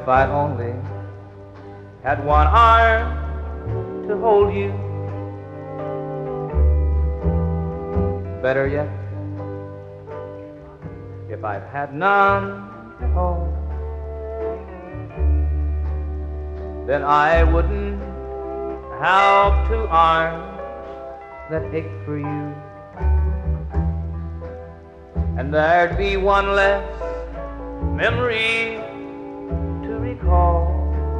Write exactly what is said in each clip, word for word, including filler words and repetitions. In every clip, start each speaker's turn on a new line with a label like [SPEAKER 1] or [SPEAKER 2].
[SPEAKER 1] If I only had one arm to hold you, better yet, if I'd had none at all, then I wouldn't have two arms that ache for you, and there'd be one less memory to recall.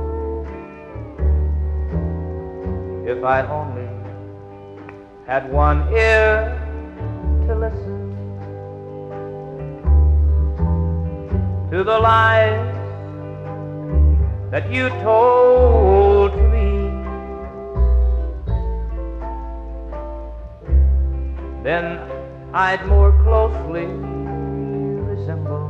[SPEAKER 1] If I only had one ear to listen to the lies that you told to me, then I'd more closely resemble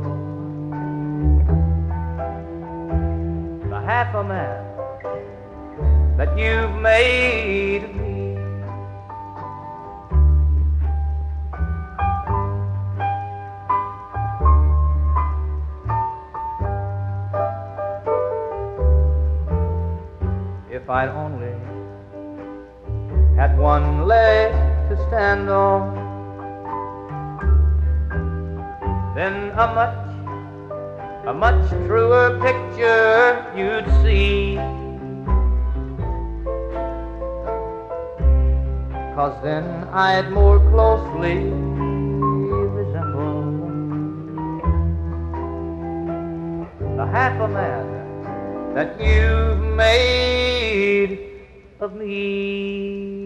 [SPEAKER 1] the half a man that you've made of me. If I'd only had one leg to stand on, then a much, a much truer picture you'd see. 'Cause then I'd more closely resemble the half a man that you've made of me.